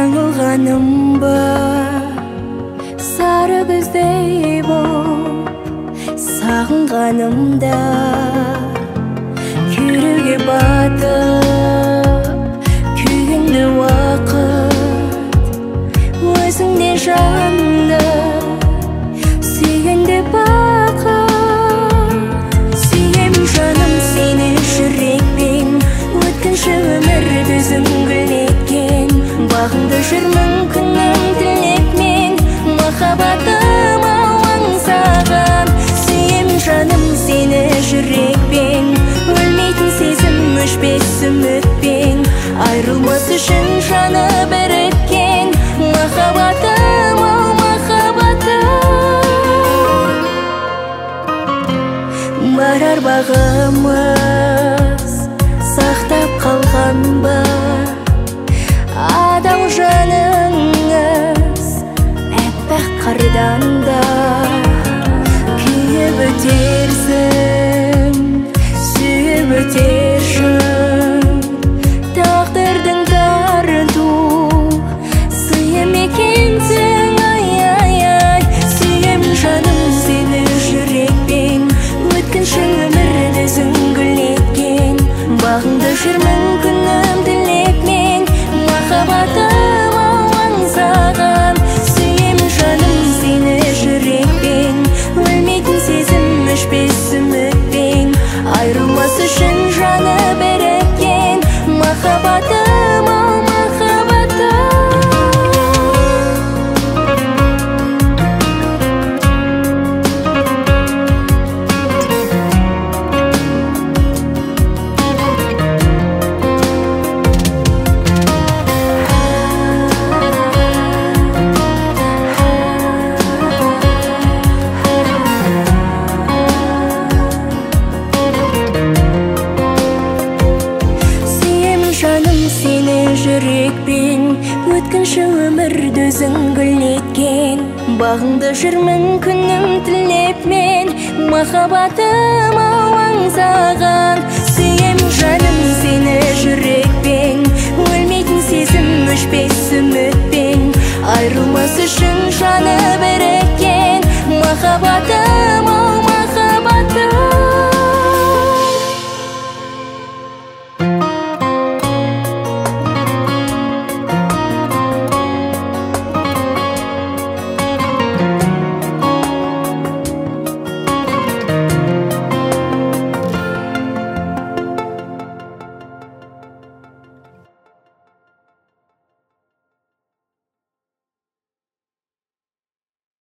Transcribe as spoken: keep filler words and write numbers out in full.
жаңылғаным ба, сары күздей боп сағынғанымда, күйреуге батып күйгенде уақыт, өзіңде жанды сүйгенде бақыт. Сүйемін жаным сені жүрекпен, өткінші өмірді үзіңгілеткен, бағыңда жүрмін күнім тілекмен, махаббатым аңсаған. Сүйемін жаным сені жүрекпен, өлмейтін сезім өшпес үмітпен, айрылмас үшін жаны біріккен, махаббатым ау махаббатым. Барар бағымыз сақтап қалған ба, адал жаныңыз әппақ қардан да, күйіп өтерсің сүйіп өтершін, тағдырдың тарту сыйы мекенсің, ай-ай-ай. Сүйемін жаным сені жүрекпен, өткінші өмірді үзіңгілеткен, бағыңда жүрмін күнім тілекмен, махаббатым ау аңсаған. Сүйемін жаным сені жүрекпен, өлмейтін сезім өшпес үмітпен, айрылмас үшін жаны біріккен, махаббатым ау махаббатым. Жүрекпен өткінші өмірді үзіңгілеткен, бағыңда жүрмін күнім тілепмен, махаббатым ау аңсаған. Сүйемін жаным сені жүрекпен, өлмейтін сезім өшпес үмітпен, айрылмас үшін жаны біріккен, махаббатым ау